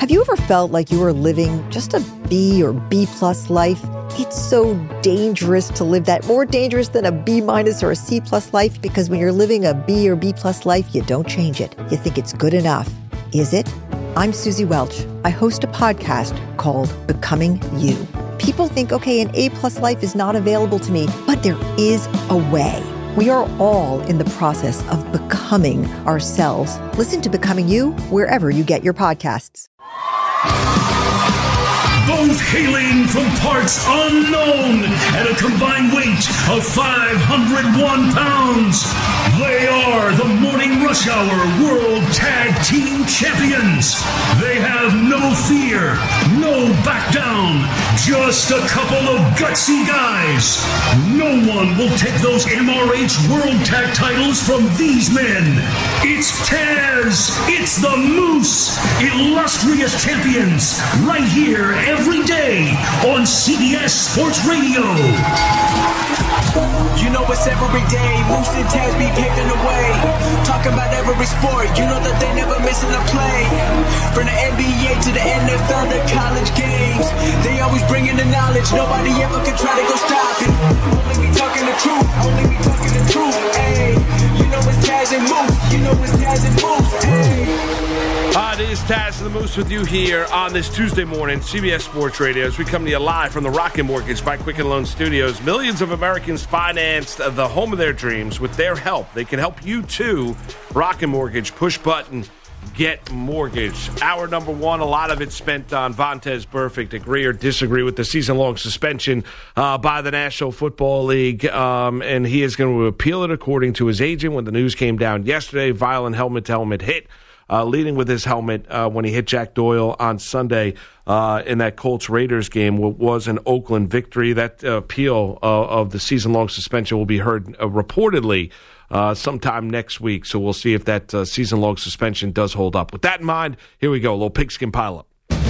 Have you ever felt like you were living just a B or B+ life? It's so dangerous to live that, more dangerous than a B- or a C+ life, because when you're living a B or B+ life, you don't change it. You think it's good enough. Is it? I'm Susie Welch. I host a podcast called Becoming You. People think, okay, an A+ life is not available to me, but there is a way. We are all in the process of becoming ourselves. Listen to Becoming You wherever you get your podcasts. Both hailing from parts unknown at a combined weight of 501 pounds, they are the Morning Rush Hour World Tag Team Champions. They have no fear, no back down, just a couple of gutsy guys. No one will take those MRH World Tag titles from these men. It's Taz, it's the Moose, illustrious champions, right here every day on CBS Sports Radio. You know it's every day, Moose and Taz be paving the way. Talking about every sport, you know that they never missing a play. From the NBA to the NFL, the college games, they always bringing the knowledge, nobody ever can try to go stop it. Only be talking the truth, only be talking the truth, ayy. You know it's Taz and Moose, you know it's Taz and Moose, ayy. It is Taz and the Moose with you here on this Tuesday morning, CBS Sports Radio, as we come to you live from the Rocket Mortgage by Quicken Loan Studios. Millions of Americans financed the home of their dreams with their help. They can help you too. Rocket Mortgage, push button, get mortgage. Hour number one, a lot of it spent on Vontaze Burfict. Agree or disagree with the season-long suspension by the National Football League, and he is going to appeal it according to his agent. When the news came down yesterday, violent helmet-to-helmet hit. Leading with his helmet when he hit Jack Doyle on Sunday in that Colts-Raiders game was an Oakland victory. That appeal of the season-long suspension will be heard reportedly sometime next week, so we'll see if that season-long suspension does hold up. With that in mind, here we go, a little pigskin pile-up.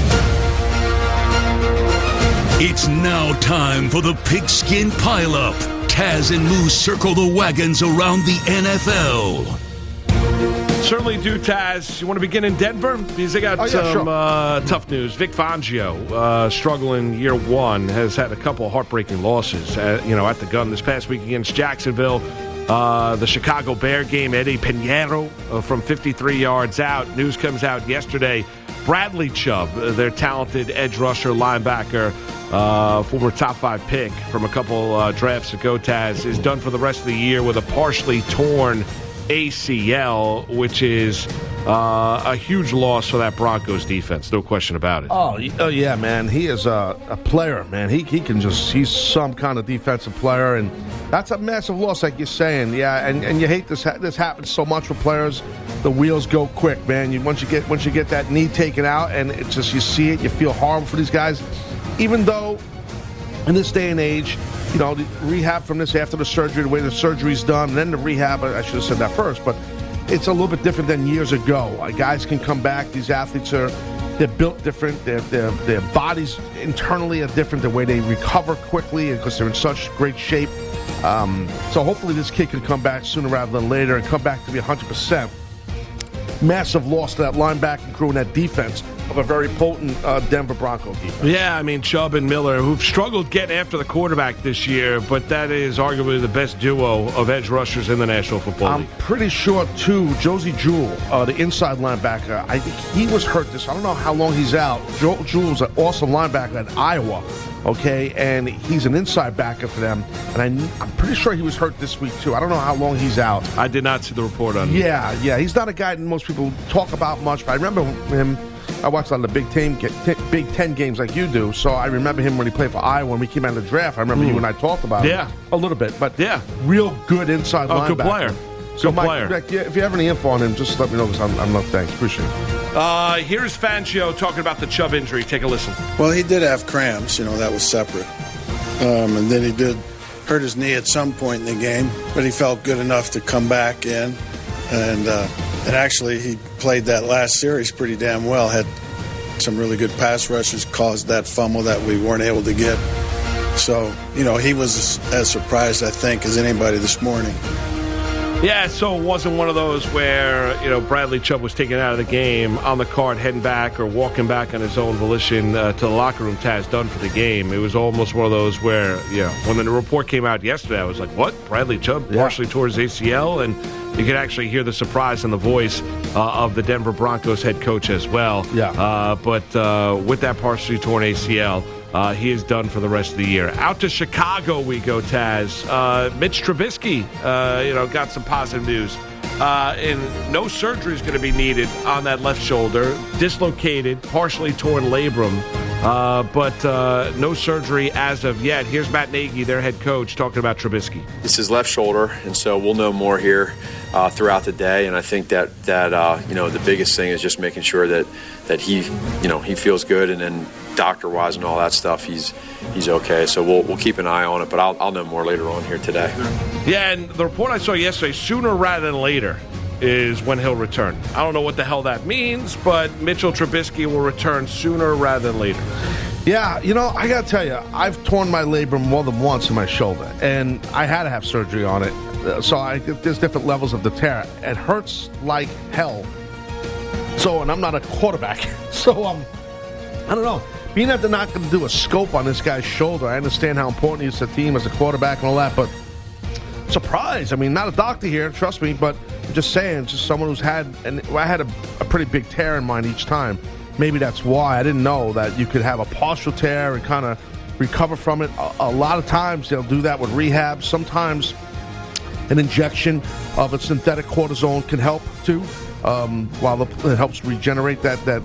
It's now time for the pigskin pile-up. Taz and Moose circle the wagons around the NFL. Certainly do, Taz. You want to begin in Denver? Because they got tough news. Vic Fangio, struggling year one, has had a couple of heartbreaking losses at the gun this past week against Jacksonville. The Chicago Bear game, Eddie Pinheiro from 53 yards out. News comes out yesterday. Bradley Chubb, their talented edge rusher linebacker, former top 5 pick from a couple drafts ago, Taz, is done for the rest of the year with a partially torn ACL, which is a huge loss for that Broncos defense, no question about it. Oh yeah, man. He is a player, man. He's some kind of defensive player, and that's a massive loss, like you're saying. Yeah, and you hate this. This happens so much with players. The wheels go quick, man. Once you get that knee taken out, and it's just, you see it, you feel horrible for these guys. Even though in this day and age, the rehab from this after the surgery, the way the surgery's done, and then the rehab, I should have said that first, but it's a little bit different than years ago. Guys can come back. These athletes they're built different. Their bodies internally are different. The way they recover quickly because they're in such great shape. So hopefully this kid can come back sooner rather than later and come back to be 100%. Massive loss to that linebacking crew and that defense of a very potent Denver Bronco defense. Yeah, I mean, Chubb and Miller, who've struggled getting after the quarterback this year, but that is arguably the best duo of edge rushers in the National Football League. I'm pretty sure, too, Josie Jewell, the inside linebacker, I think he was hurt this. I don't know how long he's out. Jewell's an awesome linebacker at Iowa, okay, and he's an inside backer for them, and I'm pretty sure he was hurt this week, too. I don't know how long he's out. I did not see the report on him. Yeah, he's not a guy that most people talk about much, but I remember him. I watched a lot of the Big Ten games like you do, so I remember him when he played for Iowa when we came out of the draft. I remember you and I talked about him a little bit, but real good inside linebacker. Good player. So, good Mike, player. If you have any info on him, just let me know because I'm not thanks. Appreciate it. Here's Fangio talking about the Chubb injury. Take a listen. Well, he did have cramps. That was separate. And then he did hurt his knee at some point in the game, but he felt good enough to come back in. And actually, he played that last series pretty damn well. Had some really good pass rushes, caused that fumble that we weren't able to get. So, he was as surprised, I think, as anybody this morning. Yeah, so it wasn't one of those where, Bradley Chubb was taken out of the game on the cart, heading back or walking back on his own volition to the locker room. Taz done for the game. It was almost one of those where, when the report came out yesterday, I was like, what? Bradley Chubb partially tore his ACL? And you could actually hear the surprise in the voice of the Denver Broncos head coach as well. Yeah. But with that partially torn ACL, he is done for the rest of the year. Out to Chicago we go, Taz. Mitch Trubisky, got some positive news. And no surgery is going to be needed on that left shoulder. Dislocated, partially torn labrum, but no surgery as of yet. Here's Matt Nagy, their head coach, talking about Trubisky. This is left shoulder, and so we'll know more here throughout the day. And I think that the biggest thing is just making sure that he feels good, and then doctor-wise and all that stuff, he's okay. So we'll keep an eye on it, but I'll know more later on here today. Yeah, and the report I saw yesterday, sooner rather than later, is when he'll return. I don't know what the hell that means, but Mitchell Trubisky will return sooner rather than later. Yeah, I got to tell you, I've torn my labrum more than once in my shoulder, and I had to have surgery on it. So there's different levels of the tear. It hurts like hell. So, and I'm not a quarterback, so I don't know. Being that they're not going to do a scope on this guy's shoulder, I understand how important he is to the team as a quarterback and all that, but surprise. I mean, not a doctor here, trust me, but I'm just saying, just someone who's had, and I had a pretty big tear in mine each time. Maybe that's why. I didn't know that you could have a partial tear and kind of recover from it. A lot of times they'll do that with rehab. Sometimes an injection of a synthetic cortisone can help too. While it helps regenerate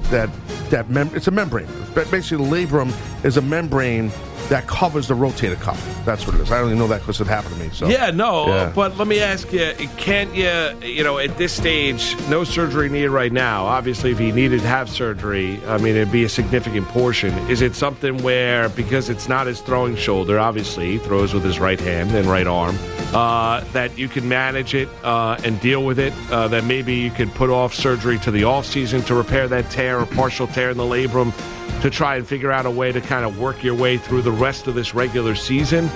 it's a membrane. Basically, the labrum is a membrane that covers the rotator cuff. That's what it is. I only know that because it happened to me. So But let me ask you, can't you, at this stage, no surgery needed right now. Obviously, if he needed to have surgery, I mean, it'd be a significant portion. Is it something where, because it's not his throwing shoulder, obviously, he throws with his right hand and right arm, that you can manage it and deal with it, that maybe you could put off surgery to the offseason to repair that tear or partial tear in the labrum, to try and figure out a way to kind of work your way through the rest of this regular season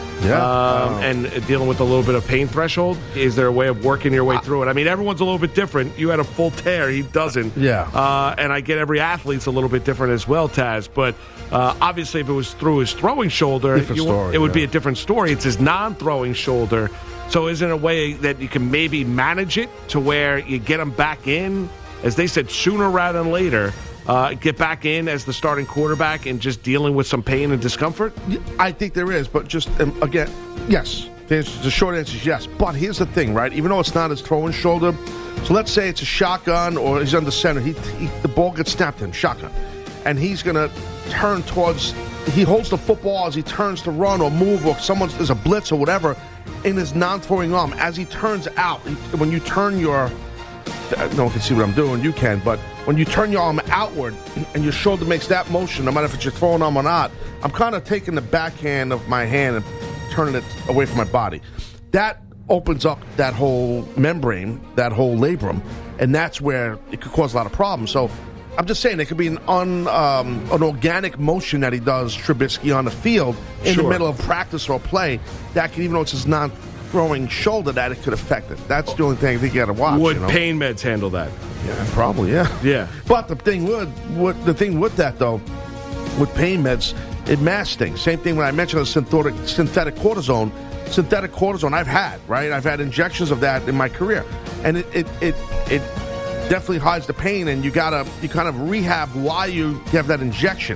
and dealing with a little bit of pain threshold? Is there a way of working your way through it? I mean, everyone's a little bit different. You had a full tear. He doesn't. Yeah. And I get every athlete's a little bit different as well, Taz. But obviously, if it was through his throwing shoulder, it would be a different story. It's his non-throwing shoulder. So is there a way that you can maybe manage it to where you get him back in, as they said, sooner rather than later, get back in as the starting quarterback and just dealing with some pain and discomfort? I think there is, but just, again, yes. The short answer is yes. But here's the thing, right? Even though it's not his throwing shoulder, so let's say it's a shotgun or he's under center. The ball gets snapped to him, shotgun. And he's going to turn towards, he holds the football as he turns to run or move, or there's a blitz or whatever in his non-throwing arm. As he turns out, when you turn your, no one can see what I'm doing, you can, but when you turn your arm outward and your shoulder makes that motion, no matter if it's your throwing arm or not, I'm kind of taking the backhand of my hand and turning it away from my body. That opens up that whole membrane, that whole labrum, and that's where it could cause a lot of problems. So I'm just saying, it could be an organic motion that he does, Trubisky, on the field in the middle of practice or play. That could, even though it's his non-throwing shoulder, that it could affect it. That's the only thing I think you got to watch. Would pain meds handle that? Yeah, probably. Yeah. But the thing with that though, with pain meds, it masks things. Same thing when I mentioned the synthetic cortisone. Synthetic cortisone I've had, right? I've had injections of that in my career, and it definitely hides the pain, and you kind of rehab while you have that injection.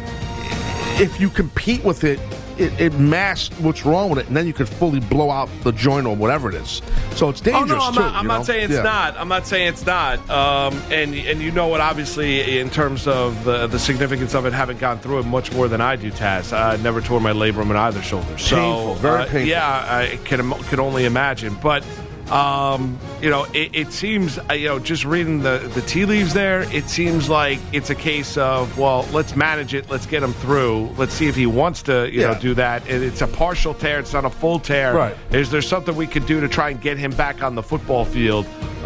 If you compete with it, it masks what's wrong with it, and then you could fully blow out the joint or whatever it is. So it's dangerous. I'm not saying it's not. I'm not saying it's not. And you know what? Obviously, in terms of the significance of it, having gone through it much more than I do, Taz. I never tore my labrum in either shoulder. So painful, very painful. Yeah, I can only imagine, but. It seems, just reading the tea leaves there, it seems like it's a case of, well, let's manage it. Let's get him through. Let's see if he wants to, do that. It's a partial tear. It's not a full tear. Right. Is there something we could do to try and get him back on the football field,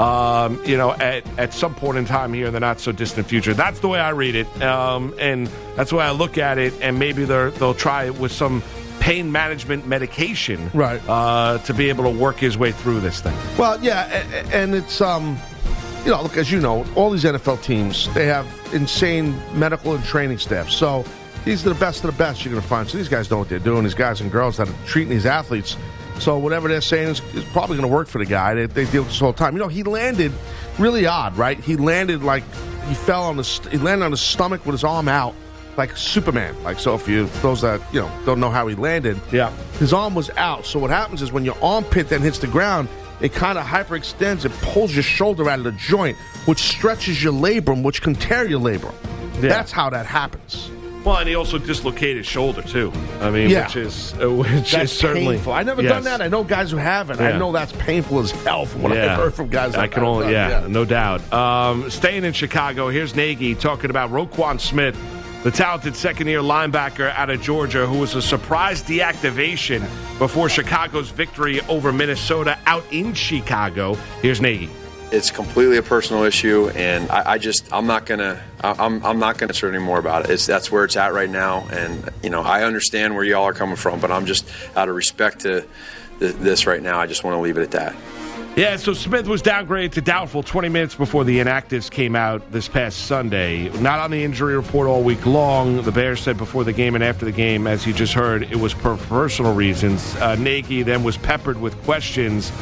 at some point in time here in the not-so-distant future? That's the way I read it, and that's the way I look at it, and maybe they'll try it with some pain management medication, right, to be able to work his way through this thing. Well, yeah, and it's look, as you know, all these NFL teams, they have insane medical and training staff. So these are the best of the best you're going to find. So these guys know what they're doing. These guys and girls that are treating these athletes. So whatever they're saying is probably going to work for the guy. They deal with this all the time. He landed really odd, right? He landed like he landed on his stomach with his arm out, like Superman. Like, so if those that don't know how he landed, yeah, his arm was out. So what happens is when your armpit then hits the ground, it kind of hyperextends. It pulls your shoulder out of the joint, which stretches your labrum, which can tear your labrum. Yeah. That's how that happens. Well, and he also dislocated his shoulder too. I mean, which is certainly painful. I've never done that. I know guys who haven't. Yeah. I know that's painful as hell from what I've heard from guys. I can only, no doubt. Staying in Chicago, here's Nagy talking about Roquan Smith, the talented second-year linebacker out of Georgia, who was a surprise deactivation before Chicago's victory over Minnesota out in Chicago. Here's Nagy. It's completely a personal issue, and I'm not gonna say any more about it. That's where it's at right now, and I understand where y'all are coming from, but I'm just out of respect to this right now. I just want to leave it at that. Yeah, so Smith was downgraded to doubtful 20 minutes before the inactives came out this past Sunday. Not on the injury report all week long. The Bears said before the game and after the game, as you just heard, it was for personal reasons. Nagy then was peppered with questions.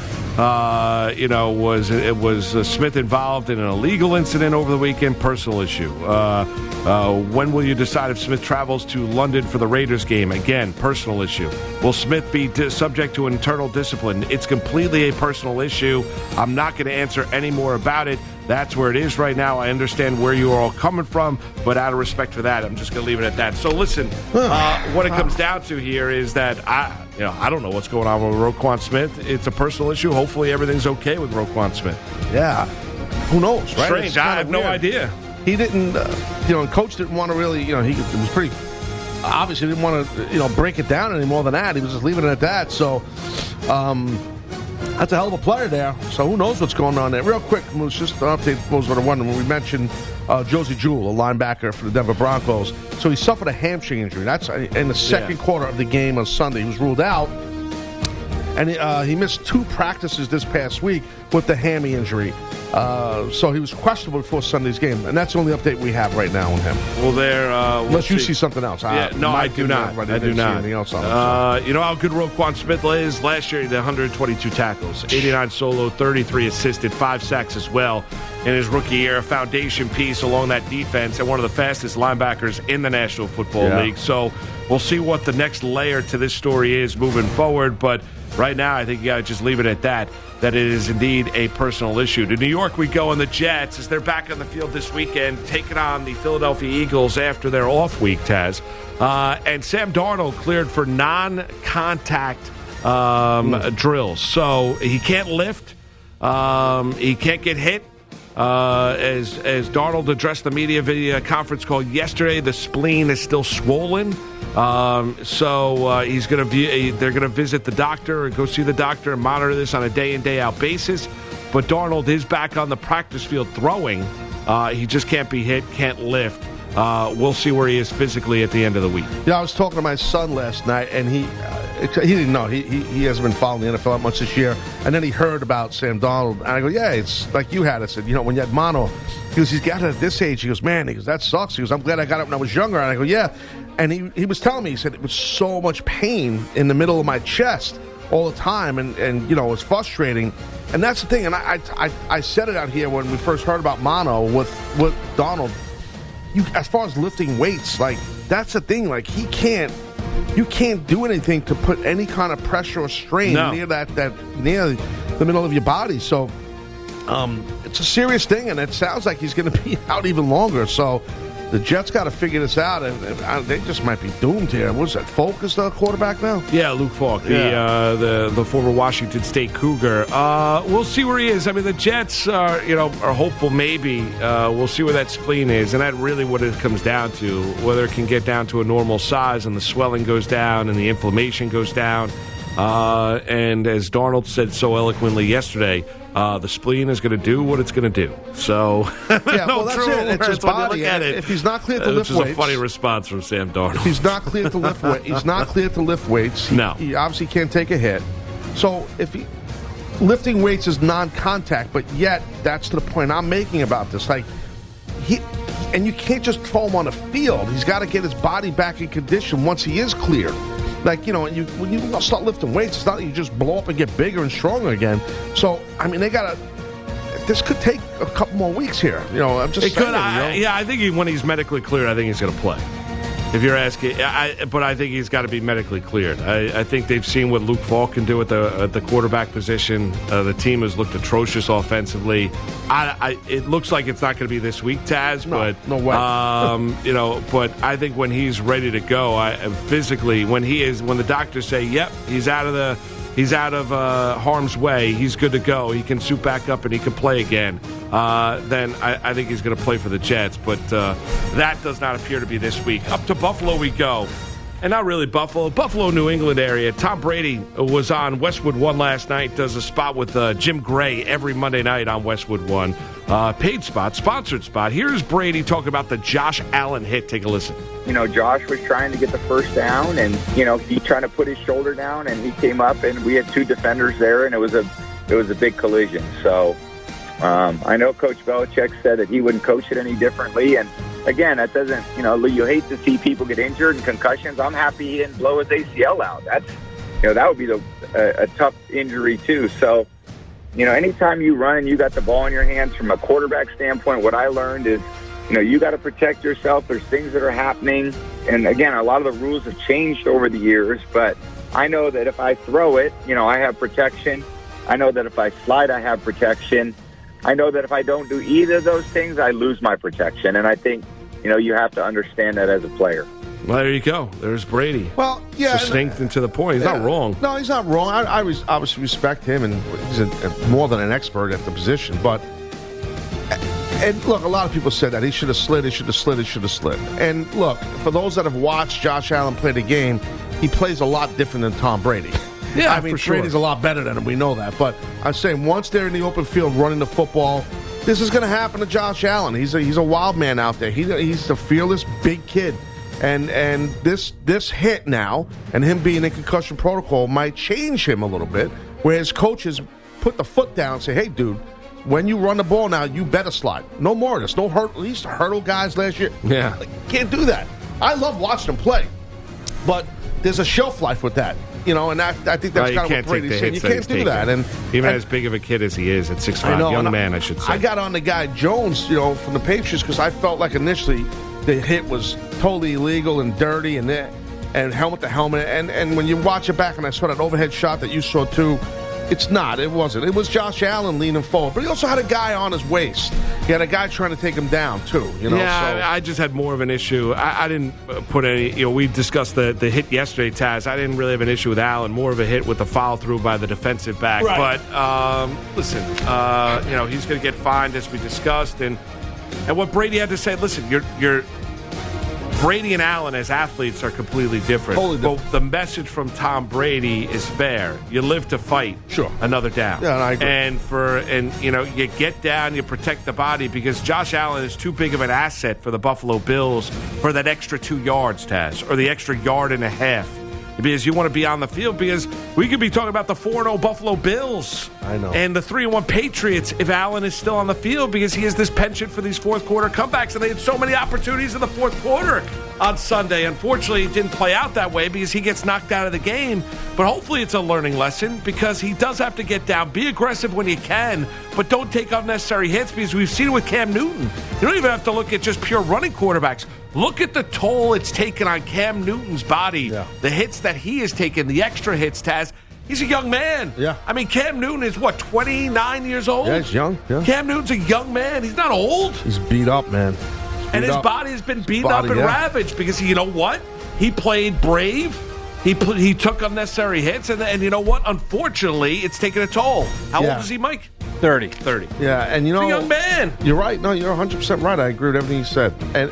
Was Smith involved in an illegal incident over the weekend? Personal issue. When will you decide if Smith travels to London for the Raiders game? Again, personal issue. Will Smith be subject to internal discipline? It's completely a personal issue. I'm not going to answer any more about it. That's where it is right now. I understand where you are all coming from, but out of respect for that, I'm just going to leave it at that. So listen, what it comes down to here is that I don't know what's going on with Roquan Smith. It's a personal issue. Hopefully everything's okay with Roquan Smith. Yeah. Who knows, right? Strange. I have no idea. He didn't, Coach didn't want to really, he was pretty, obviously didn't want to, break it down any more than that. He was just leaving it at that. So, that's a hell of a player there. So who knows what's going on there. Real quick, Moose, just an update for those that are wondering. When we mentioned Josie Jewell, a linebacker for the Denver Broncos. So he suffered a hamstring injury. That's in the second quarter of the game on Sunday. He was ruled out. And he missed 2 practices this past week with the hammy injury. So he was questionable before Sunday's game. And that's the only update we have right now on him. Well, unless you see something else. I do not. I do not. Anything else on him, you know how good Roquan Smith is? Last year he had 122 tackles, 89 solo, 33 assisted, 5 sacks as well. In his rookie year, a foundation piece along that defense and one of the fastest linebackers in the National Football League. So we'll see what the next layer to this story is moving forward. But right now, I think you got to just leave it at that it is indeed a personal issue. To New York we go, and the Jets, as they're back on the field this weekend, taking on the Philadelphia Eagles after their off week, Taz. And Sam Darnold cleared for non-contact drills. So he can't lift. He can't get hit. As Darnold addressed the media via conference call yesterday, the spleen is still swollen. So he's going to they're going to visit the doctor or go see the doctor and monitor this on a day in, day out basis. But Darnold is back on the practice field throwing. He just can't be hit, can't lift. We'll see where he is physically at the end of the week. Yeah, I was talking to my son last night, and he didn't know. He hasn't been following the NFL that much this year. And then he heard about Sam Darnold. And I go, yeah, it's like you had. I said, when you had mono, he goes, he's got it at this age. He goes, man, that sucks. He goes, I'm glad I got it when I was younger. And I go, yeah. And he was telling me, he said, it was so much pain in the middle of my chest all the time. And it was frustrating. And that's the thing. And I said it out here when we first heard about mono with Darnold. As far as lifting weights, like, that's the thing. Like, you can't do anything to put any kind of pressure or strain near near the middle of your body. So it's a serious thing, and it sounds like he's going to be out even longer. So the Jets got to figure this out, and they just might be doomed here. What's that, Falk is the quarterback now? Yeah, Luke Falk, the former Washington State Cougar. We'll see where he is. I mean, the Jets are hopeful maybe. We'll see where that spleen is, and that's really what it comes down to, whether it can get down to a normal size and the swelling goes down and the inflammation goes down. And as Darnold said so eloquently yesterday, The spleen is going to do what it's going to do. So, yeah, well, that's it. It's his body. If he's not cleared to lift weights, which is a funny response from Sam Darnold. He's not cleared to lift weights. He's not cleared to lift weights. He obviously can't take a hit. So lifting weights is non-contact, but yet that's to the point I'm making about this. Like and you can't just throw him on the field. He's got to get his body back in condition once he is cleared. Like, when you start lifting weights, it's not that you just blow up and get bigger and stronger again. So, I mean, this could take a couple more weeks here. I'm just saying. I think when he's medically cleared, I think he's going to play. If you're asking, but I think he's got to be medically cleared. I think they've seen what Luke Falk can do at the quarterback position. The team has looked atrocious offensively. It looks like it's not going to be this week, Taz. No way. But I think when he's ready to go, physically, when the doctors say, "Yep, he's out of harm's way, he's good to go. He can suit back up and he can play again." Then I think he's going to play for the Jets. But that does not appear to be this week. Up to Buffalo we go. And not really Buffalo, New England area. Tom Brady was on Westwood One last night, does a spot with Jim Gray every Monday night on Westwood One. Paid spot, sponsored spot. Here's Brady talking about the Josh Allen hit. Take a listen. Josh was trying to get the first down, and, he trying to put his shoulder down, and he came up, and we had two defenders there, and it was a big collision. So I know Coach Belichick said that he wouldn't coach it any differently, and again, that doesn't, you hate to see people get injured and concussions. I'm happy he didn't blow his ACL out. That's, that would be a tough injury too. So, anytime you run and you got the ball in your hands from a quarterback standpoint, what I learned is, you got to protect yourself. There's things that are happening. And again, a lot of the rules have changed over the years, but I know that if I throw it, I have protection. I know that if I slide, I have protection. I know that if I don't do either of those things, I lose my protection. And I think, you have to understand that as a player. Well, there you go. There's Brady. Well, yeah. Succinct and to the point. He's not wrong. No, he's not wrong. I obviously respect him, and he's more than an expert at the position. But, and look, a lot of people said that. He should have slid. And look, for those that have watched Josh Allen play the game, he plays a lot different than Tom Brady. Yeah, I mean, for sure. Brady's a lot better than him. We know that. But I'm saying once they're in the open field running the football, this is going to happen to Josh Allen. He's a wild man out there. He's a fearless big kid. And this hit now and him being in concussion protocol might change him a little bit, where his coaches put the foot down and say, hey, dude, when you run the ball now, you better slide. No more of this. No hurdle. He used to hurdle guys last year. Yeah. Can't do that. I love watching him play. But there's a shelf life with that. And I think that's kind of what Brady's saying. You can't do that. And even as big of a kid as he is at 6'5", young man, I should say. I got on the guy Jones, from the Patriots because I felt like initially the hit was totally illegal and dirty and helmet to helmet. And when you watch it back, and I saw that overhead shot that you saw too, it's not. It wasn't. It was Josh Allen leaning forward. But he also had a guy on his waist. He had a guy trying to take him down, too. Yeah, I just had more of an issue. I didn't put any, we discussed the hit yesterday, Taz. I didn't really have an issue with Allen. More of a hit with the follow-through by the defensive back. Right. But, listen, he's going to get fined, as we discussed. And what Brady had to say, listen, you're Brady and Allen as athletes are completely different. Totally different. But the message from Tom Brady is fair. You live to fight another down. Yeah, I agree. And you get down, you protect the body because Josh Allen is too big of an asset for the Buffalo Bills for that extra 2 yards, Taz, or the extra yard and a half. Because you want to be on the field because we could be talking about the 4-0 Buffalo Bills. I know. And the 3-1 Patriots if Allen is still on the field because he has this penchant for these fourth quarter comebacks. And they had so many opportunities in the fourth quarter on Sunday. Unfortunately, it didn't play out that way because he gets knocked out of the game. But hopefully it's a learning lesson because he does have to get down. Be aggressive when you can, but don't take unnecessary hits because we've seen it with Cam Newton. You don't even have to look at just pure running quarterbacks. Look at the toll it's taken on Cam Newton's body. Yeah. The hits that he has taken, the extra hits, Taz. He's a young man. Yeah. I mean, Cam Newton is, 29 years old? Yeah, he's young. Yeah. Cam Newton's a young man. He's not old. He's beat up, man. And his body has been beaten up and ravaged because, you know what? He played brave. He took unnecessary hits. And you know what? Unfortunately, it's taken a toll. How old is he, Mike? 30. Yeah, and He's a young man. You're right. No, you're 100% right. I agree with everything you said.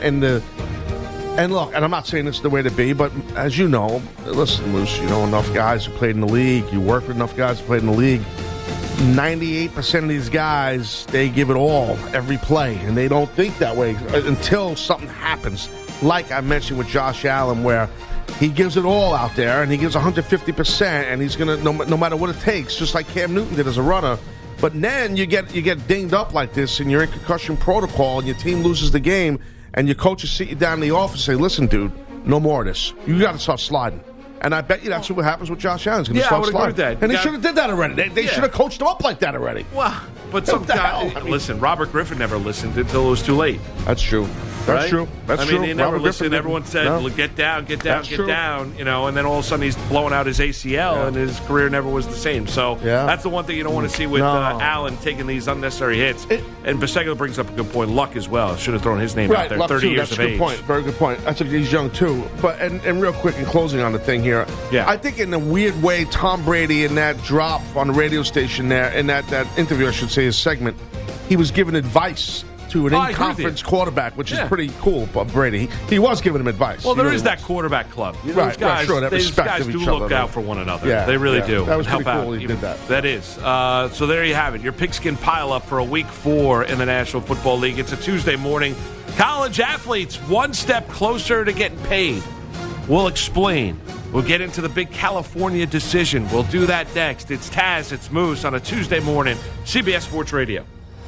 And look, and I'm not saying it's the way to be, but as you know, listen, Moose, enough guys who played in the league. You work with enough guys who played in the league. 98% of these guys, they give it all every play, and they don't think that way until something happens. Like I mentioned with Josh Allen, where he gives it all out there, and he gives 150%, and he's going to, no matter what it takes, just like Cam Newton did as a runner. But then you get dinged up like this, and you're in concussion protocol, and your team loses the game, and your coaches sit you down in the office and say, listen, dude, no more of this. You got to start sliding. And I bet you that's what happens with Josh Allen. He's going to start sliding. Agree with that. And they should have did that already. They should have coached him up like that already. Well, but some guy, listen, Robert Griffin never listened until it was too late. That's true. That's true. That's true. I mean, he never listened. Everyone said, get down, get down, and then all of a sudden he's blowing out his ACL, and his career never was the same. So that's the one thing you don't want to see with Allen taking these unnecessary hits. And Biseglia brings up a good point. Luck as well. Should have thrown his name out there. Luck 30 too. years That's of a good age. Point. Very good point. He's young too. But and real quick, in closing on the thing here, I think in a weird way, Tom Brady in that drop on the radio station there, in that interview, I should say, his segment, he was giving advice to an in-conference quarterback, which is pretty cool. But Brady, he was giving him advice. Well, there is that quarterback club. Those guys, these guys do look out for one another. Yeah, they really do. That was help pretty cool. Out. He did that. That is. So there you have it. Your pigskin pile-up for a Week 4 in the National Football League. It's a Tuesday morning. College athletes one step closer to getting paid. We'll explain. We'll get into the big California decision. We'll do that next. It's Taz, it's Moose on a Tuesday morning. CBS Sports Radio.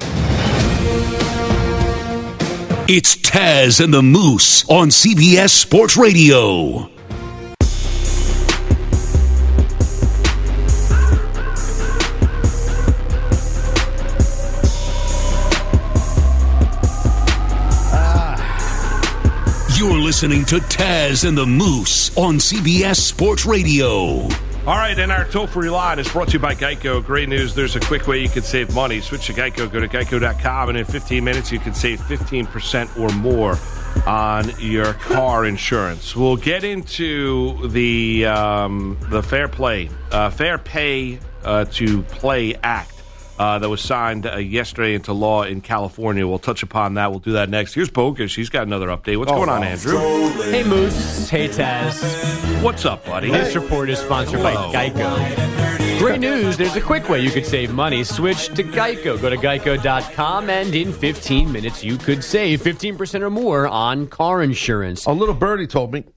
It's Taz and the Moose on CBS Sports Radio. You're listening to Taz and the Moose on CBS Sports Radio. All right, and our toll-free line is brought to you by Geico. Great news, there's a quick way you can save money. Switch to Geico, go to geico.com, and in 15 minutes you can save 15% or more on your car insurance. We'll get into the Fair Pay to Play Act that was signed yesterday into law in California. We'll touch upon that. We'll do that next. Here's Bogus. He's got another update. What's going on, Andrew? Hey, Moose. Hey, Taz. What's up, buddy? This report is sponsored by Geico. Great news. There's a quick way you could save money. Switch to Geico. Go to geico.com, and in 15 minutes, you could save 15% or more on car insurance. A little birdie told me,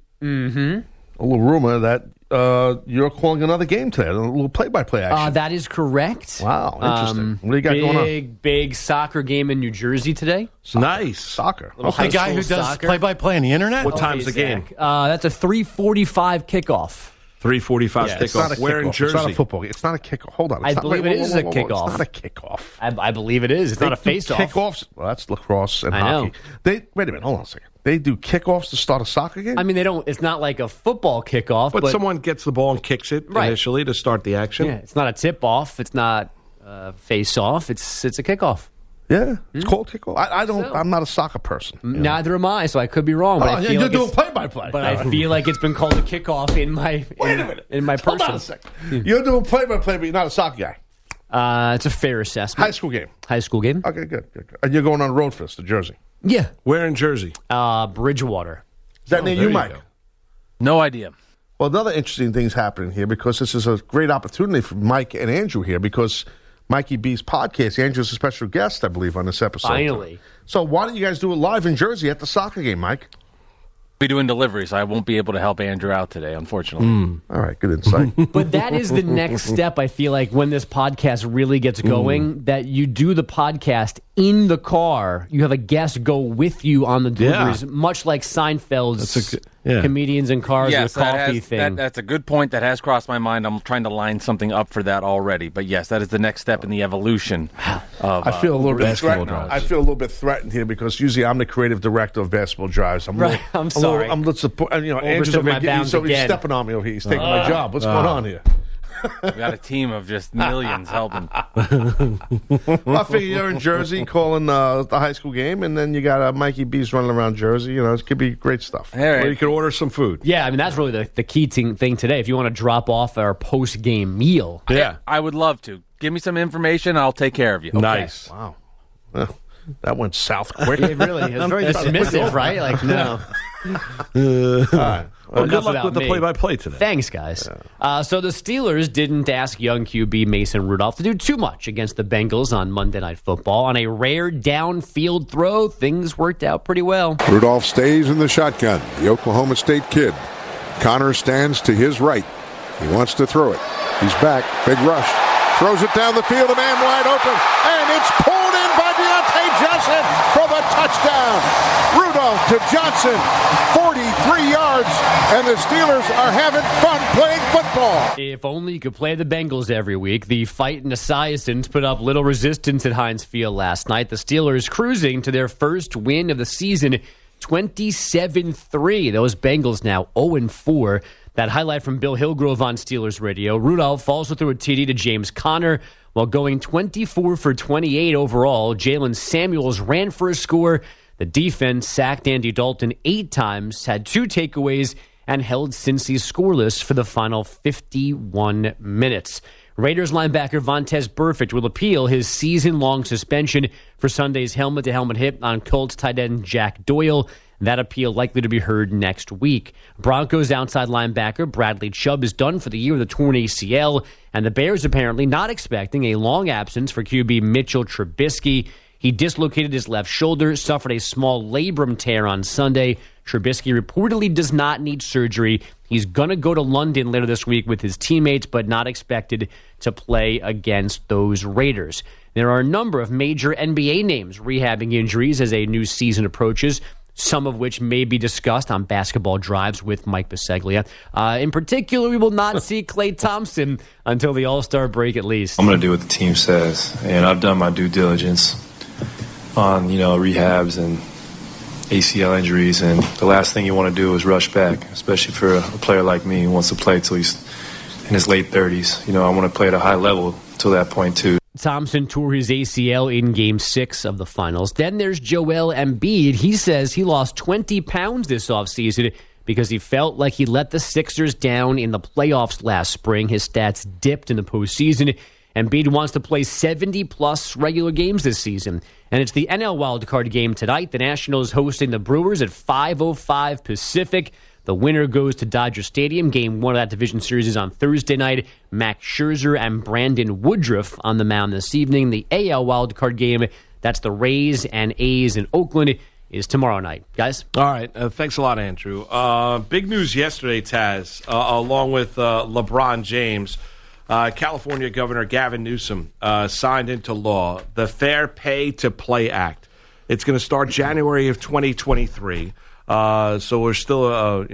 a little rumor that you're calling another game today, a little play-by-play action. That is correct. Wow, interesting. What do you got going on? Big soccer game in New Jersey today. Nice. Soccer. The guy who does play-by-play on the internet? What time's the game? That's a 3:45 kickoff. 3:45 kickoff. Where in Jersey? It's not a football game. It's not a kickoff. Hold on. I believe it is a kickoff. It's not a kickoff. I believe it is. It's not a face-off. Kickoffs? Well, that's lacrosse and hockey. Wait a minute. Hold on a second. They do kickoffs to start a soccer game? I mean, they don't. It's not like a football kickoff. But someone gets the ball and kicks it initially to start the action. Yeah, it's not a tip-off. It's not face-off. It's a kickoff. Yeah, it's called kickoff. I'm not a soccer person. Neither am I, so I could be wrong. But you're doing play-by-play. But I feel like it's been called a kickoff in my in my person. Hold on a second. You're doing play-by-play, but you're not a soccer guy. It's a fair assessment. High school game. High school game. Okay, good. And you're going on a road for us to Jersey. Yeah. Where in Jersey? Bridgewater. Is that near you, Mike? No idea. Well, another interesting thing's happening here because this is a great opportunity for Mike and Andrew here because Mikey B's podcast, Andrew's a special guest, I believe, on this episode. Finally. So why don't you guys do it live in Jersey at the soccer game, Mike? Be doing delivery, so I won't be able to help Andrew out today, unfortunately. All right, good insight. But that is the next step, I feel like, when this podcast really gets going, that you do the podcast in the car. You have a guest go with you on the deliveries, much like Seinfeld's comedians in cars with coffee thing. That's a good point. That has crossed my mind. I'm trying to line something up for that already. But yes, that is the next step in the evolution of I feel a little bit basketball threatened. drives. I feel a little bit threatened here because usually I'm the creative director of basketball drives. I'm sorry. Andrew's stepping on me over here. He's taking my job. What's going on here? We've got a team of just millions helping. Well, I figure you're in Jersey calling the high school game, and then you got Mikey B's running around Jersey. You know, it could be great stuff. All right. Or you could order some food. Yeah, I mean, that's really the key thing today. If you want to drop off our post-game meal. Yeah. I would love to. Give me some information. I'll take care of you. Nice. Wow. That went south quick. It really is very dismissive, right? Like, no. All right. Well, good luck with the play-by-play today. Thanks, guys. So the Steelers didn't ask young QB Mason Rudolph to do too much against the Bengals on Monday Night Football. On a rare downfield throw, things worked out pretty well. Rudolph stays in the shotgun. The Oklahoma State kid. Connor stands to his right. He wants to throw it. He's back. Big rush. Throws it down the field. A man wide open. And it's pulled in by Deontay Johnson for the touchdown. Rudolph to Johnson. 43 yards. And the Steelers are having fun playing football. If only you could play the Bengals every week. The Fightin' Esiasons put up little resistance at Heinz Field last night. The Steelers cruising to their first win of the season, 27-3. Those Bengals now 0-4. That highlight from Bill Hillgrove on Steelers Radio. Rudolph also threw a TD to James Conner while going 24 for 28 overall. Jalen Samuels ran for a score. The defense sacked Andy Dalton 8 times, had 2 takeaways, and held Cincy scoreless for the final 51 minutes. Raiders linebacker Vontaze Burfict will appeal his season-long suspension for Sunday's helmet-to-helmet hit on Colts tight end Jack Doyle. That appeal likely to be heard next week. Broncos outside linebacker Bradley Chubb is done for the year with a torn ACL, and the Bears apparently not expecting a long absence for QB Mitchell Trubisky. He dislocated his left shoulder, suffered a small labrum tear on Sunday. Trubisky reportedly does not need surgery. He's going to go to London later this week with his teammates, but not expected to play against those Raiders. There are a number of major NBA names rehabbing injuries as a new season approaches, some of which may be discussed on Basketball Drives with Mike Biseglia. In particular, we will not see Klay Thompson until the All-Star break at least. I'm going to do what the team says, and I've done my due diligence on, rehabs and ACL injuries, and the last thing you want to do is rush back, especially for a player like me who wants to play till he's in his late 30s. I want to play at a high level till that point, too. Thompson tore his ACL in Game 6 of the finals. Then there's Joel Embiid. He says he lost 20 pounds this offseason because he felt like he let the Sixers down in the playoffs last spring. His stats dipped in the postseason. Embiid wants to play 70-plus regular games this season. And it's the NL wildcard game tonight. The Nationals hosting the Brewers at 5:05 Pacific. The winner goes to Dodger Stadium. Game 1 of that division series is on Thursday night. Max Scherzer and Brandon Woodruff on the mound this evening. The AL wildcard game, that's the Rays and A's in Oakland, is tomorrow night. Guys? All right. Thanks a lot, Andrew. Big news yesterday, Taz, along with LeBron James. California Governor Gavin Newsom signed into law the Fair Pay to Play Act. It's going to start January of 2023. So we're still,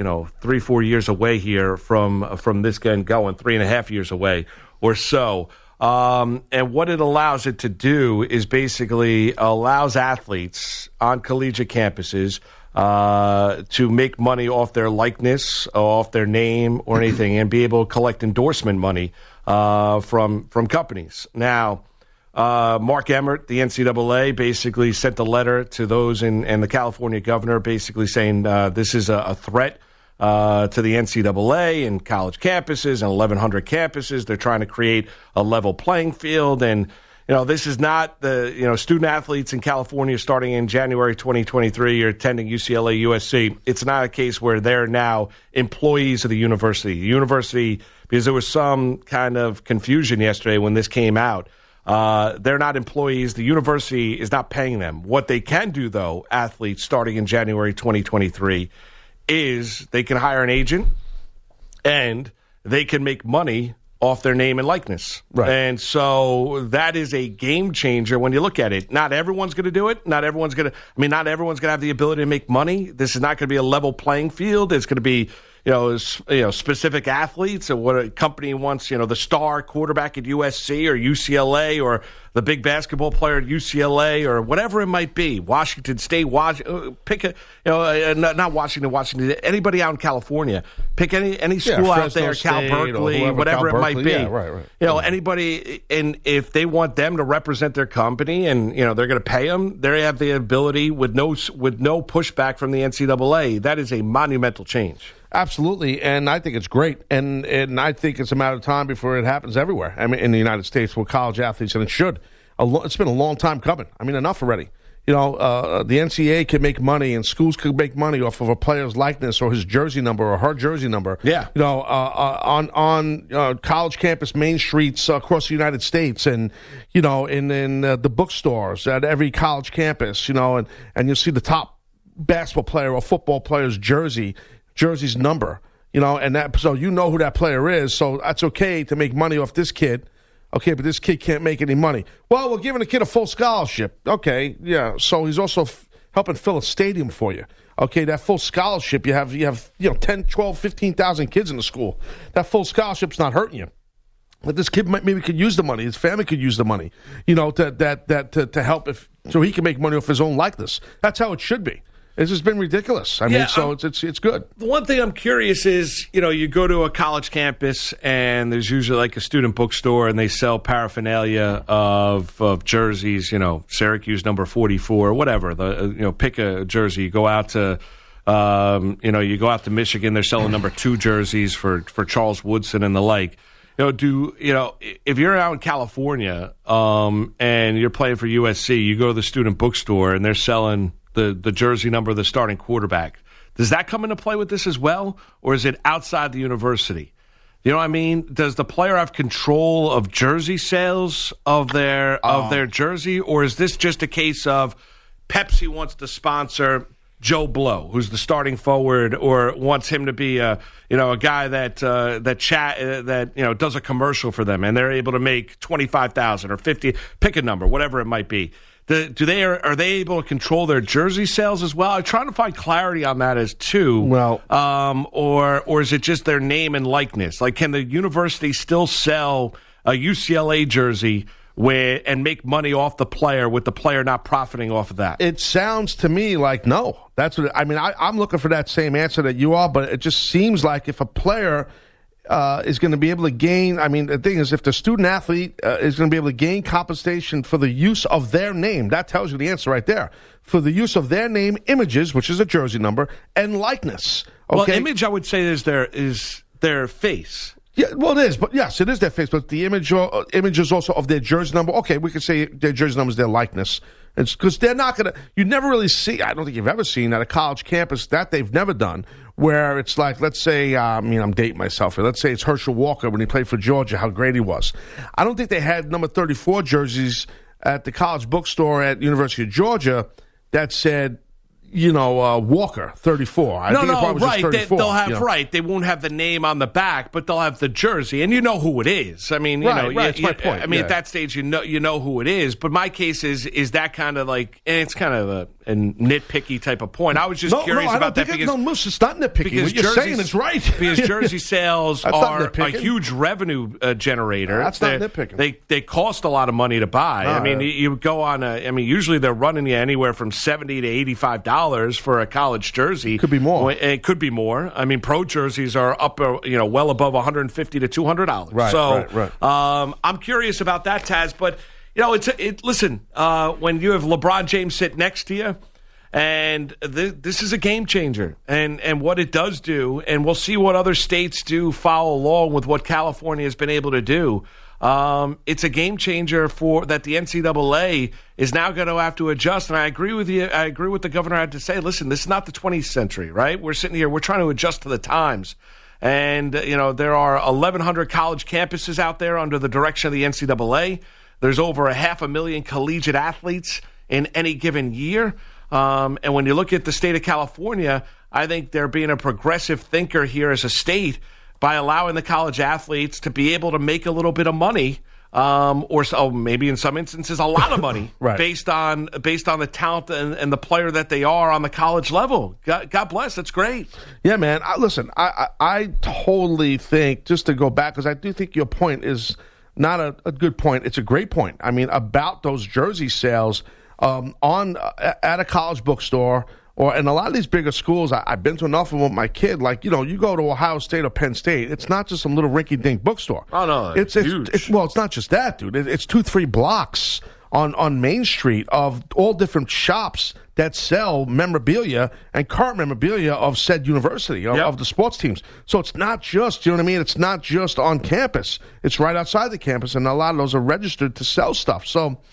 3-4 years away here from this getting going, 3.5 years away or so. And what it allows it to do is basically allows athletes on collegiate campuses to make money off their likeness, off their name or anything, and be able to collect endorsement money from companies. Now, Mark Emmert, the NCAA, basically sent a letter to those and the California governor basically saying this is a threat to the NCAA and college campuses and 1,100 campuses. They're trying to create a level playing field. And, this is not the, student athletes in California starting in January 2023 are attending UCLA, USC. It's not a case where they're now employees of the university. The university, because there was some kind of confusion yesterday when this came out. They're not employees. The university is not paying them. What they can do, though, athletes starting in January 2023, is they can hire an agent and they can make money off their name and likeness. Right. And so that is a game changer when you look at it. Not everyone's going to do it. Not everyone's going to have the ability to make money. This is not going to be a level playing field. It's going to be specific athletes, or what a company wants, the star quarterback at USC or UCLA, or the big basketball player at UCLA, or whatever it might be. Washington State, pick not Washington, anybody out in California. Pick any school out there, Cal Berkeley, whatever it might be. Yeah, right. Anybody, and if they want them to represent their company, and they're going to pay them, they have the ability with no pushback from the NCAA. That is a monumental change. Absolutely, and I think it's great, and I think it's a matter of time before it happens everywhere. I mean, in the United States with college athletes, and it should. It's been a long time coming. I mean, enough already. the NCAA can make money and schools could make money off of a player's likeness or his jersey number or her jersey number. Yeah. On college campus main streets across the United States, and in the bookstores at every college campus, and you'll see the top basketball player or football player's jersey's number, and that, so who that player is. So that's okay to make money off this kid. Okay, but this kid can't make any money. Well, we're giving the kid a full scholarship. Okay, yeah. So he's also helping fill a stadium for you. Okay, that full scholarship, you have 10, 12, 15,000 kids in the school. That full scholarship's not hurting you. But this kid maybe could use the money. His family could use the money, to help so he can make money off his own likeness. That's how it should be. It's just been ridiculous. I mean, it's good. The one thing I'm curious is, you go to a college campus and there's usually like a student bookstore and they sell paraphernalia of jerseys, Syracuse number 44, whatever. Pick a jersey. You go out to, Michigan, they're selling number 2 jerseys for Charles Woodson and the like. If you're out in California and you're playing for USC, you go to the student bookstore and they're selling the jersey number of the starting quarterback. Does that come into play with this as well, or is it outside the university? You know what I mean? Does the player have control of jersey sales of their jersey, or is this just a case of Pepsi wants to sponsor Joe Blow, who's the starting forward, or wants him to be a guy that does a commercial for them, and they're able to make $25,000 or $50,000, pick a number, whatever it might be. Are they able to control their jersey sales as well? I'm trying to find clarity on that as too. Well, or is it just their name and likeness? Like, can the university still sell a UCLA jersey and make money off the player with the player not profiting off of that? It sounds to me like no. That's what I mean. I'm looking for that same answer that you are, but it just seems like if a player is going to be able to gain. I mean, the thing is, if the student athlete is going to be able to gain compensation for the use of their name, that tells you the answer right there. For the use of their name, images, which is a jersey number, and likeness. Okay? Well, image, I would say, is their face. Yeah, well, it is, but yes, it is their face. But the image is also of their jersey number. Okay, we could say their jersey number is their likeness. It's because they're not going to. You never really see. I don't think you've ever seen at a college campus that they've never done, where it's like, let's say, I'm dating myself here. Let's say it's Herschel Walker when he played for Georgia, how great he was. I don't think they had number 34 jerseys at the college bookstore at University of Georgia that said, Walker 34. I think it probably was right. just 34. They'll have right. They won't have the name on the back, but they'll have the jersey, and you know who it is. I mean, right. That's my point. I mean, at that stage, you know who it is. But my case is that kind of like, and it's kind of a nitpicky type of point. I was just curious about that because Moose, it's not nitpicky. Because what you're saying is right. Because jersey sales are a huge revenue generator. That's not nitpicking. They cost a lot of money to buy. I mean, you go on. Usually they're running you anywhere from $70 to $85 for a college jersey. Could be more. It could be more. I mean, pro jerseys are up, well above $150 to $200. Right. So, right. I'm curious about that, Taz. But listen, when you have LeBron James sit next to you, and this is a game changer, and what it does do, and we'll see what other states do follow along with what California has been able to do. It's a game changer for that the NCAA is now going to have to adjust. And I agree with you. I agree with the governor had to say, listen, this is not the 20th century, right? We're sitting here, we're trying to adjust to the times. And, there are 1,100 college campuses out there under the direction of the NCAA. There's over 500,000 collegiate athletes in any given year. And when you look at the state of California, I think they're being a progressive thinker here as a state by allowing the college athletes to be able to make a little bit of money, or maybe in some instances a lot of money, right. based on the talent and the player that they are on the college level. God bless, that's great. Yeah, man. Listen, I totally think, just to go back, because I do think your point is not a good point. It's a great point. I mean, about those jersey sales at a college bookstore. And a lot of these bigger schools, I've been to enough of them with my kid. Like, you go to Ohio State or Penn State, it's not just some little rinky-dink bookstore. Oh, no, it's huge. It's not just that, dude. It's 2-3 blocks on Main Street of all different shops that sell memorabilia and current memorabilia of said university, of the sports teams. So it's not just, you know what I mean? It's not just on campus. It's right outside the campus, and a lot of those are registered to sell stuff. So,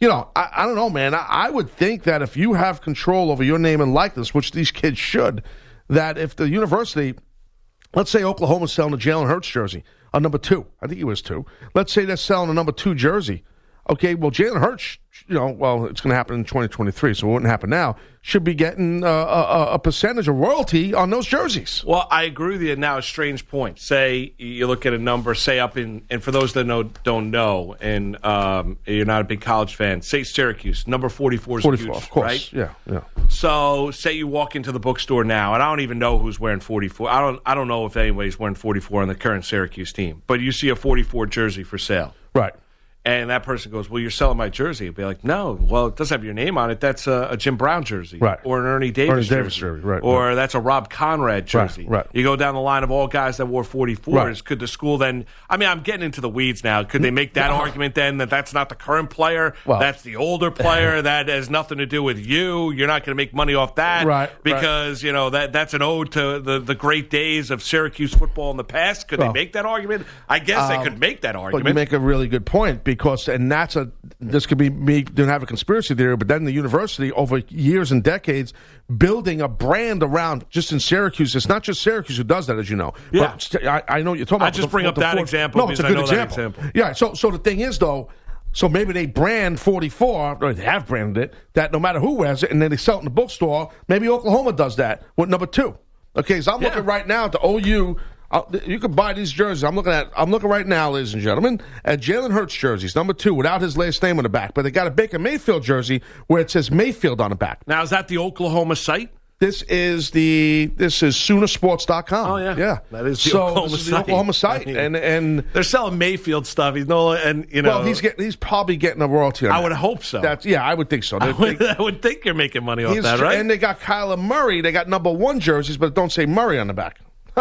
I don't know, man. I would think that if you have control over your name and likeness, which these kids should, that if the university, let's say Oklahoma's selling a Jalen Hurts jersey, a number 2. I think he was 2. Let's say they're selling a number 2 jersey. Okay, well, Jalen Hurts, it's going to happen in 2023, so it wouldn't happen now, should be getting a percentage of royalty on those jerseys. Well, I agree with you. Now, a strange point. Say you look at a number, say up in, and for those that don't know, and you're not a big college fan, say Syracuse, number 44 is 44, huge, of course. right? Yeah. So, say you walk into the bookstore now, and I don't even know who's wearing 44. I don't know if anybody's wearing 44 on the current Syracuse team, but you see a 44 jersey for sale. Right. And that person goes, well, you're selling my jersey. You'd be like, no, well, it doesn't have your name on it. That's a Jim Brown jersey. Right. Or an Ernie Davis jersey. Right. Or that's a Rob Conrad jersey. Right. You go down the line of all guys that wore 44s. Right. Could the school then, I'm getting into the weeds now. Could they make that argument then that that's not the current player? Well, that's the older player. That has nothing to do with you. You're not going to make money off that. Right. Because, that's an ode to the great days of Syracuse football in the past. Could they make that argument? I guess they could make that argument. But you make a really good point because, and that's this could be me didn't have a conspiracy theory, but then the university over years and decades building a brand around just in Syracuse. It's not just Syracuse who does that, as you know. Yeah. But I know what you're talking about. I just bring up that example. No, it's a good example. Yeah. So the thing is, though, so maybe they brand 44, or they have branded it, that no matter who wears it, and then they sell it in the bookstore. Maybe Oklahoma does that with number 2. Okay, so I'm looking right now at the OU. You can buy these jerseys. I'm looking right now, ladies and gentlemen, at Jalen Hurts jerseys, number 2, without his last name on the back. But they got a Baker Mayfield jersey where it says Mayfield on the back. Now, is that the Oklahoma site? This is Soonersports.com. Oh yeah, that is the Oklahoma site, and they're selling Mayfield stuff. Well, he's probably getting a royalty on I that. would hope so. I would think so. I would think you're making money off that, right? And they got Kyler Murray. They got number 1 jerseys, but don't say Murray on the back.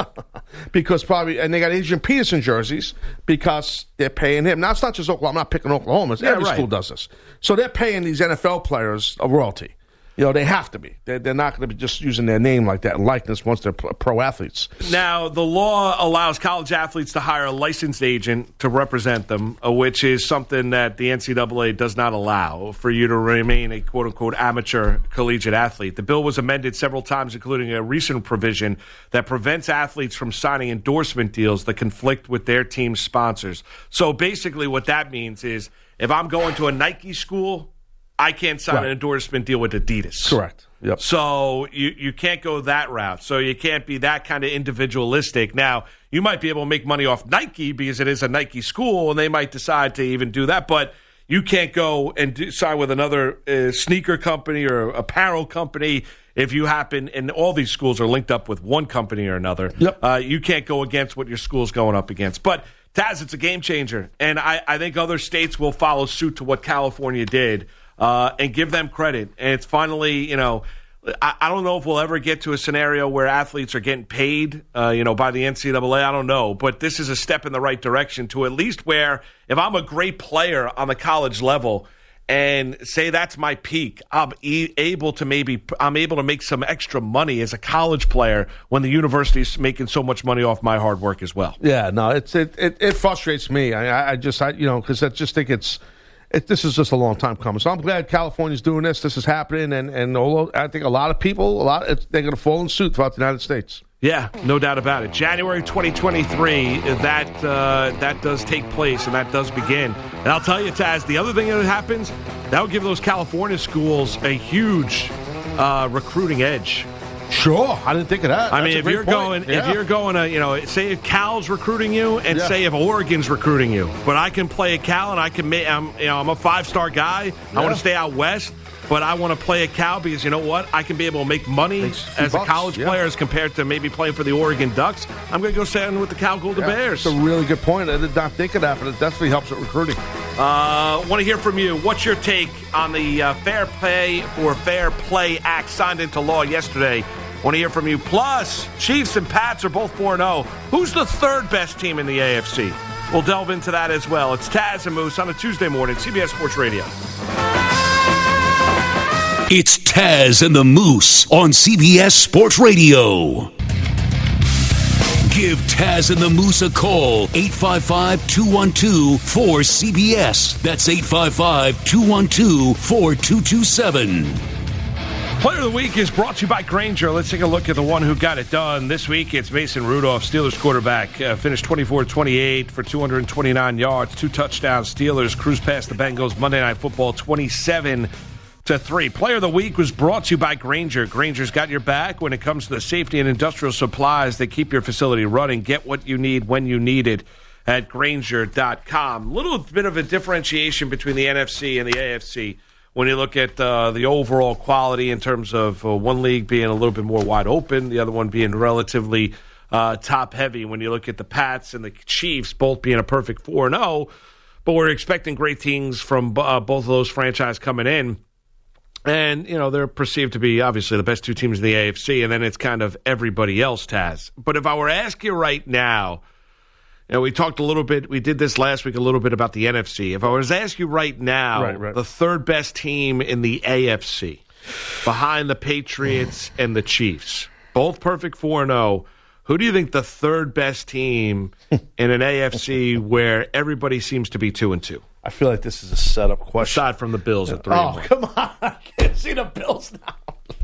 Because and they got Adrian Peterson jerseys because they're paying him. Now, it's not just Oklahoma. I'm not picking Oklahoma. Every school does this. So they're paying these NFL players a royalty. They have to be. They're not going to be just using their name like that and likeness once they're pro athletes. Now, the law allows college athletes to hire a licensed agent to represent them, which is something that the NCAA does not allow for you to remain a quote-unquote amateur collegiate athlete. The bill was amended several times, including a recent provision that prevents athletes from signing endorsement deals that conflict with their team's sponsors. So basically what that means is if I'm going to a Nike school, I can't sign an endorsement deal with Adidas. Correct. Yep. So you can't go that route. So you can't be that kind of individualistic. Now, you might be able to make money off Nike because it is a Nike school, and they might decide to even do that. But you can't go and sign with another sneaker company or apparel company if you happen, and all these schools are linked up with one company or another. Yep. You can't go against what your school's going up against. But, Taz, it's a game changer. And I think other states will follow suit to what California did. And give them credit. And it's finally, I don't know if we'll ever get to a scenario where athletes are getting paid, by the NCAA. I don't know. But this is a step in the right direction to at least where if I'm a great player on the college level and say that's my peak, I'm able to make some extra money as a college player when the university is making so much money off my hard work as well. Yeah, no, it frustrates me. I just because I just think this is just a long time coming. So I'm glad California's doing this. This is happening, and although I think a lot of people, they're going to fall in suit throughout the United States. Yeah, no doubt about it. January 2023, that does take place, and that does begin. And I'll tell you, Taz, the other thing that happens, that will give those California schools a huge recruiting edge. Sure, I didn't think of that. I mean, if you're going to, say if Cal's recruiting you, and say if Oregon's recruiting you, but I can play at Cal, and I'm a 5-star guy. I want to stay out west, but I want to play at Cal because you know what? I can be able to make money as a college player as compared to maybe playing for the Oregon Ducks. I'm going to go stand with the Cal Golden Bears. That's a really good point. I did not think of that, but it definitely helps with recruiting. Want to hear from you. What's your take on the Fair Pay for Fair Play Act signed into law yesterday? Want to hear from you. Plus, Chiefs and Pats are both 4-0. Who's the third best team in the AFC? We'll delve into that as well. It's Taz and Moose on a Tuesday morning, CBS Sports Radio. It's Taz and the Moose on CBS Sports Radio. Give Taz and the Moose a call. 855-212-4CBS. That's 855-212-4227. Player of the Week is brought to you by Grainger. Let's take a look at the one who got it done. This week, it's Mason Rudolph, Steelers quarterback. Finished 24-28 for 229 yards, 2 touchdowns. Steelers cruise past the Bengals Monday Night Football 27-3. Player of the Week was brought to you by Grainger. Grainger's got your back when it comes to the safety and industrial supplies that keep your facility running. Get what you need when you need it at Grainger.com. Little bit of a differentiation between the NFC and the AFC. When you look at the overall quality in terms of one league being a little bit more wide open, the other one being relatively top-heavy. When you look at the Pats and the Chiefs both being a perfect 4-0, but we're expecting great things from both of those franchises coming in. And, you know, they're perceived to be, obviously, the best 2 teams in the AFC, and then it's kind of everybody else, Taz. But if I were to ask you right now, you know, we talked a little bit, we did this last week a little bit about the NFC. If I was to ask you right now, the third best team in the AFC, behind the Patriots and the Chiefs, both perfect 4-0, who do you think the third best team in an AFC where everybody seems to be 2-2? I feel like this is a setup question. Aside from the Bills at 3-1. Oh, come on. I can't see the Bills now.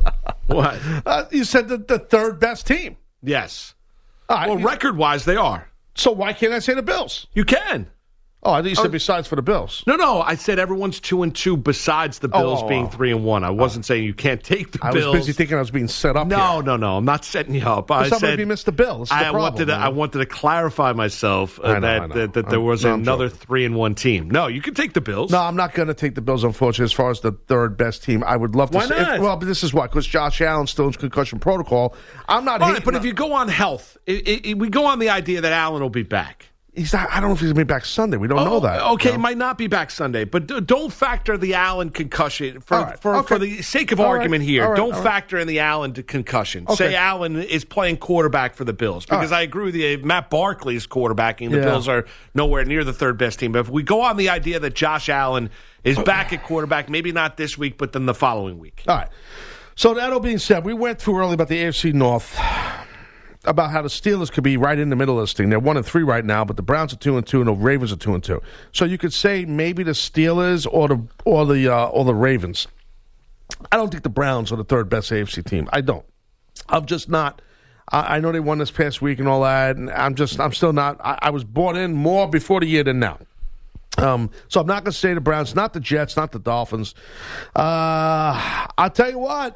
What? You said the third best team. Yes. Well, record-wise, they are. So why can't I say the Bills? You can. Oh, I think you said besides for the Bills. No. I said everyone's 2-2 besides the Bills being 3-1. I wasn't saying you can't take the Bills. I was busy thinking I was being set up. No. I'm not setting you up. I said maybe missed the Bills. I wanted to clarify myself that there was another 3-1 team. No, you can take the Bills. No, I'm not going to take the Bills. Unfortunately, as far as the third best team, I would love to. Why not? But this is why, because Josh Allen's still in concussion protocol. I'm not. All right, but if you go on health, we go on the idea that Allen will be back. He's not, I don't know if he's going to be back Sunday. We don't know that. Okay, might not be back Sunday, but don't factor the Allen concussion for the sake of argument here. Don't factor in the Allen concussion. Okay. Say Allen is playing quarterback for the Bills because I agree with you. Matt Barkley's quarterbacking. The Bills are nowhere near the third best team. But if we go on the idea that Josh Allen is back at quarterback, maybe not this week, but then the following week. All right. So that all being said, we went through earlier about the AFC North, about how the Steelers could be right in the middle of this thing. They're 1-3 right now, but the Browns are 2-2 and the Ravens are 2-2. So you could say maybe the Steelers or the Ravens. I don't think the Browns are the third best AFC team. I don't. I'm just not. I know they won this past week and all that, and I'm still not. I was bought in more before the year than now. So I'm not going to say the Browns, not the Jets, not the Dolphins. I'll tell you what.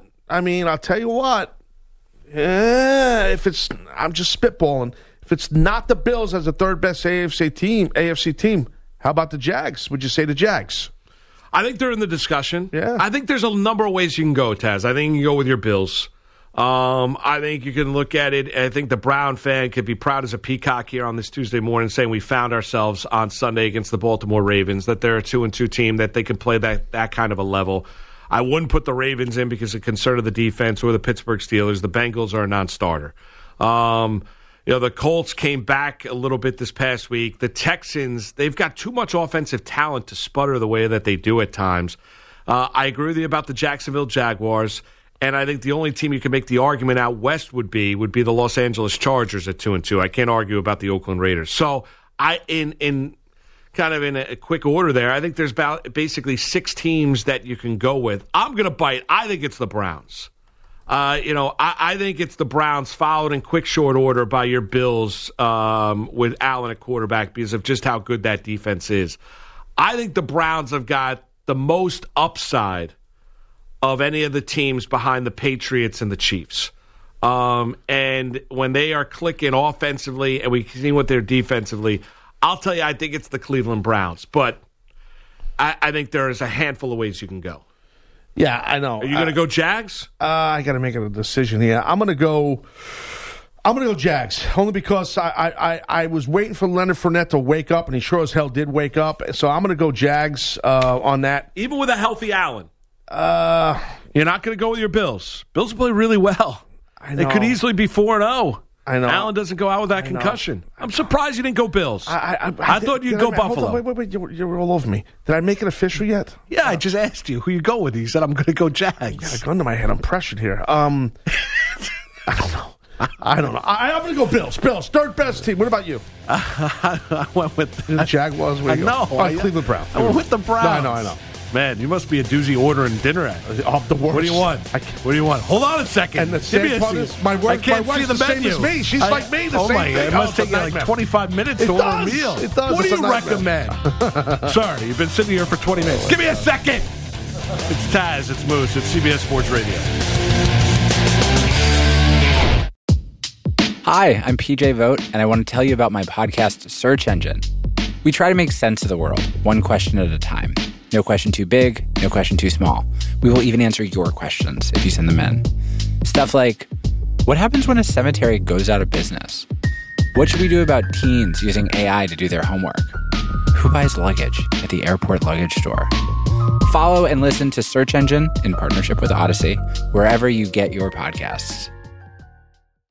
If it's, I'm just spitballing. If it's not the Bills as the third best AFC team, how about the Jags? Would you say the Jags? I think they're in the discussion. Yeah. I think there's a number of ways you can go, Taz. I think you can go with your Bills. I think you can look at it. I think the Brown fan could be proud as a peacock here on this Tuesday morning, saying we found ourselves on Sunday against the Baltimore Ravens, that they're a 2-2 team, that they can play that kind of a level. I wouldn't put the Ravens in because of concern of the defense or the Pittsburgh Steelers. The Bengals are a non-starter. The Colts came back a little bit this past week. The Texans, they've got too much offensive talent to sputter the way that they do at times. I agree with you about the Jacksonville Jaguars, and I think the only team you can make the argument out west would be the Los Angeles Chargers at 2-2. I can't argue about the Oakland Raiders. So in a quick order there, I think there's basically 6 teams that you can go with. I'm going to bite. I think it's the Browns. I think it's the Browns, followed in quick, short order by your Bills with Allen at quarterback because of just how good that defense is. I think the Browns have got the most upside of any of the teams behind the Patriots and the Chiefs. And when they are clicking offensively and we see what they're defensively, I'll tell you, I think it's the Cleveland Browns, but I think there is a handful of ways you can go. Yeah, I know. Are you going to go Jags? I got to make a decision here. I'm going to go Jags, only because I was waiting for Leonard Fournette to wake up, and he sure as hell did wake up. So I'm going to go Jags on that. Even with a healthy Allen. You're not going to go with your Bills. Bills play really well. I know. They could easily be 4-0. I know. Allen doesn't go out with that concussion. I'm surprised you didn't go Bills. I thought you'd go Buffalo. Wait, you're all over me. Did I make it official yet? Yeah, I just asked you who you go with. You said I'm going to go Jags. I got a gun to my head. I'm pressured here. I don't know. I don't know. I'm going to go Bills. Bills, third best team. What about you? I went with the Jaguars. Where you know. Cleveland Browns. I went with the Browns. No, I know. Man, you must be a doozy ordering dinner at. The worst. What do you want? What do you want? Hold on a second. And the sad part is, my wife's the same as me. She's like me. The same thing. It must take you like 25 minutes to order a meal. It does. What do you recommend? Sorry, you've been sitting here for 20 minutes. Give me a second. It's Taz. It's Moose. It's CBS Sports Radio. Hi, I'm PJ Vogt, and I want to tell you about my podcast, Search Engine. We try to make sense of the world, one question at a time. No question too big, no question too small. We will even answer your questions if you send them in. Stuff like, what happens when a cemetery goes out of business? What should we do about teens using AI to do their homework? Who buys luggage at the airport luggage store? Follow and listen to Search Engine in partnership with Odyssey, wherever you get your podcasts.